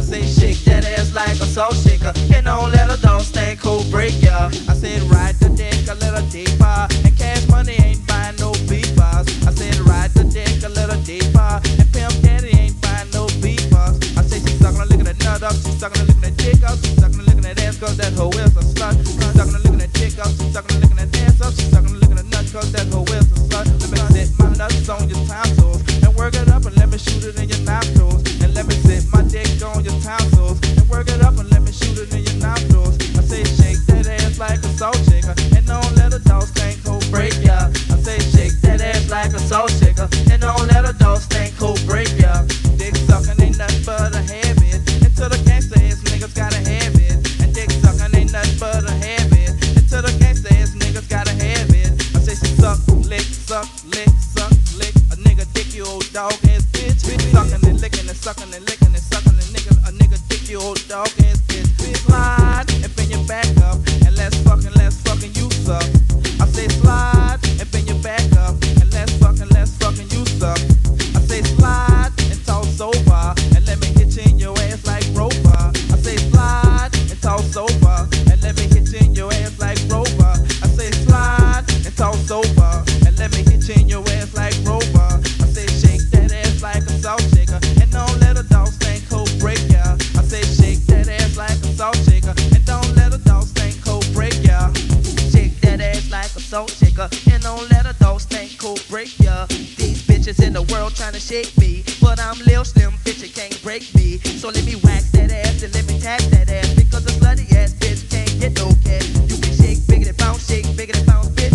say shake that ass like a salt shaker, and don't let a dog stank cold break ya. I said ride the dick a little deeper, and cash money ain't buying no beepers. I said ride the dick a little deeper, and pimp daddy ain't buying no beepers. I say she's sucking a lick of that nut up, she's sucking a lick of that dick up, she's sucking a lick of that ass 'cause that hoe is a slut. She's sucking a lick of that dick up, she's sucking a lick of that ass up, she's sucking a lick of that nut 'cause that hoe is a slut. Let me sit my nuts on your tonsils and work it up and let me shoot it in your nostrils. And let me sit my dick on your tonsils and work it up and let me shoot it in your nostrils. I say shake that ass like a salt shaker, and don't let a dog stank cold break ya. I say shake that ass like a salt shaker, and don't let a dog stank cold break ya. Dick sucking ain't nothing but a habit, until the gangsta ass niggas gotta have it. And dick sucking ain't nothing but a habit, until the gangsta ass niggas gotta have it. I say she suck, lick, suck, lick, suck, lick. A nigga dick you old dog ass bitch. Sucking and licking and sucking and licking and sucking and a nigga dick you old dog ass bitch. Slide and bend your back up and let's fucking you suck. I say slide and bend your back up and let's fucking you suck. I say slide and talk sober and let me hit you in your ass like Rover. I say slide and talk sober and let me hit you in your ass like Rover. I say slide and talk sober and let me hit you in your ass like Rover. I say shake that ass like a salt shaker, and don't let a dog stank cold break ya. I say shake that ass like a salt shaker, and don't let a dog stank cold break ya. Shake that ass like a salt shaker, and don't let a dog stank cold break ya. These bitches in the world trying to shake me, but I'm Lil Slim, bitch, it can't break me. So let me wax that ass and let me tag that ass, because a slutty ass bitch can't get no cash. You can shake bigger than bounce, bitch.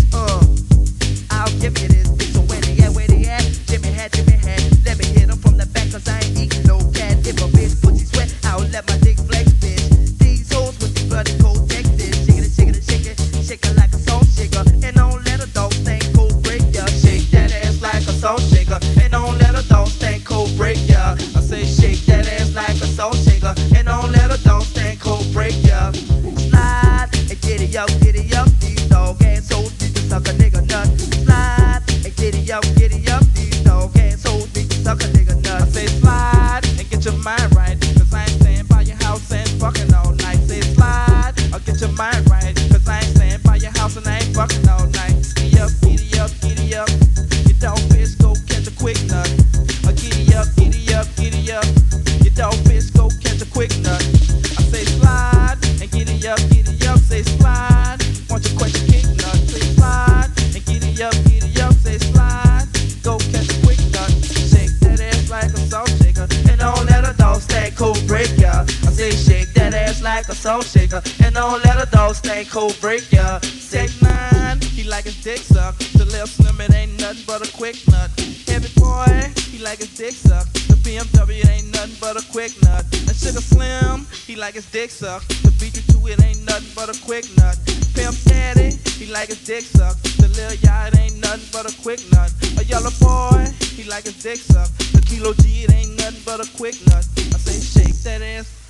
I'll give you this bitch. So where they at? Jimmy hat. Let me hit 'em from the back 'cause I ain't eating no cat. If a bitch pussy sweat, I'll let my dick flex, bitch. These hoes with these bloody cold Texas, shake it like a salt shaker, and don't let a dog stank cold break ya. Shake that ass like a salt shaker, and don't let a dog stank cold break ya. I say shake that ass like a salt shaker, and don't let a dog stank cold break ya. Slide and get it up, these dog ass hoes need to suck a nigga nut. Slide and get it up, these dog ass hoes need to suck a nigga nut. I say slide and get your mind right, 'cause I ain't staying by your house and fucking all night. Say slide or get your mind right, 'cause I ain't staying by your house and I ain't fucking all night. Giddy up, your dog bitch go catch a quick nut. Giddy up, your dog bitch go catch a quick nut. I say slide and giddy up, say slide, want you quench a kick nut. Say slide and giddy up, say slide, go catch a quick nut. Shake that ass like a salt shaker, and don't let a dog stank cold break ya. I say shake that ass like a salt shaker, and don't let a dog stank cold break ya. Say 9, he like his dick sucked. The Lil Slim, it ain't nothing but a quick nut. Heavy boy, he like his dick sucked. The BMW, it ain't nothing but a quick nut. And Sugar Slim, he like his dick sucked. The BG2, it ain't nothing but a quick nut. Pimp Daddy, he like his dick sucked. The Lil Yacht, it ain't nothing but a quick nut. A yellow boy, he like his dick sucked. The Kilo G, it ain't nothing but a quick nut. I say shake that ass